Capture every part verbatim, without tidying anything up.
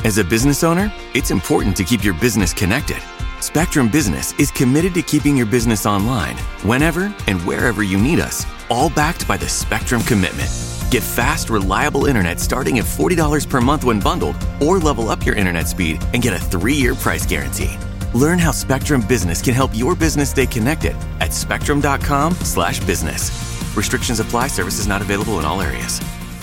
As a business owner, it's important to keep your business connected. Spectrum Business is committed to keeping your business online whenever and wherever you need us, all backed by the Spectrum Commitment. Get fast, reliable internet starting at forty dollars per month when bundled, or level up your internet speed and get a three-year price guarantee. Learn how Spectrum Business can help your business stay connected at spectrum.com slash business. Restrictions apply. Services not available in all areas.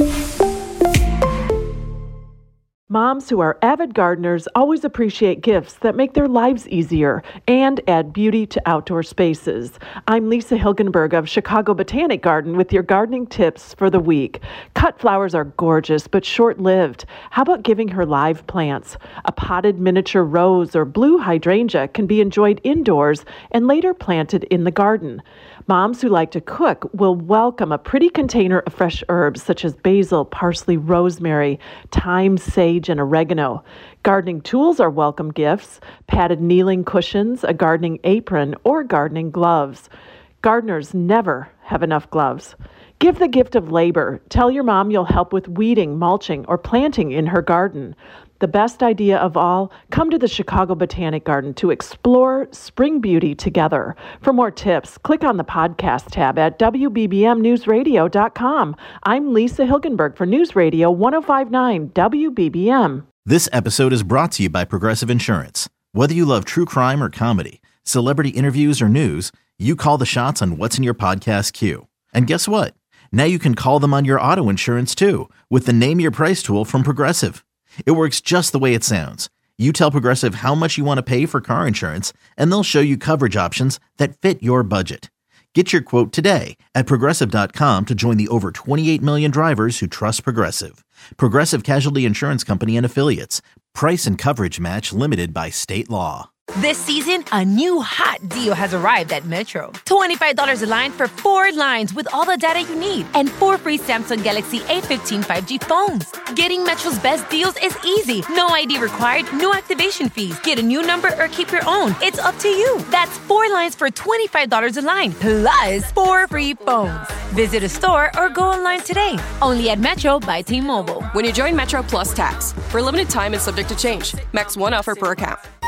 Moms who are avid gardeners always appreciate gifts that make their lives easier and add beauty to outdoor spaces. I'm Lisa Hilgenberg of Chicago Botanic Garden with your gardening tips for the week. Cut flowers are gorgeous but short-lived. How about giving her live plants? A potted miniature rose or blue hydrangea can be enjoyed indoors and later planted in the garden. Moms who like to cook will welcome a pretty container of fresh herbs such as basil, parsley, rosemary, thyme, sage, and oregano. Gardening tools are welcome gifts: padded kneeling cushions, a gardening apron, or gardening gloves. Gardeners never have enough gloves. Give the gift of labor. Tell your mom you'll help with weeding, mulching, or planting in her garden. The best idea of all, come to the Chicago Botanic Garden to explore spring beauty together. For more tips, click on the podcast tab at W B B M news radio dot com. I'm Lisa Hilgenberg for News Radio one oh five point nine W B B M. This episode is brought to you by Progressive Insurance. Whether you love true crime or comedy, celebrity interviews or news, you call the shots on what's in your podcast queue. And guess what? Now you can call them on your auto insurance too with the Name Your Price tool from Progressive. It works just the way it sounds. You tell Progressive how much you want to pay for car insurance, and they'll show you coverage options that fit your budget. Get your quote today at Progressive dot com to join the over twenty-eight million drivers who trust Progressive. Progressive Casualty Insurance Company and Affiliates. Price and coverage match limited by state law. This season, a new hot deal has arrived at Metro. twenty-five dollars a line for four lines with all the data you need and four free Samsung Galaxy A fifteen five G phones. Getting Metro's best deals is easy. No I D required, no activation fees. Get a new number or keep your own. It's up to you. That's four lines for twenty-five dollars a line, plus four free phones. Visit a store or go online today. Only at Metro by T-Mobile. When you join Metro Plus Tax, for a limited time and subject to change. Max one offer per account.